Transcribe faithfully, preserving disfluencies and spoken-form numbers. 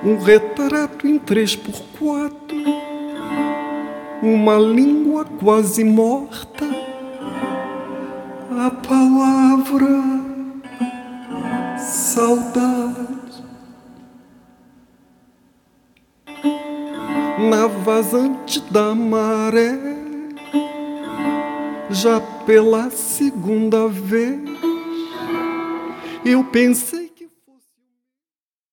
um retrato em três por quatro, uma língua quase morta, a palavra saudade. Na vazante da maré, já pela segunda vez, eu pensei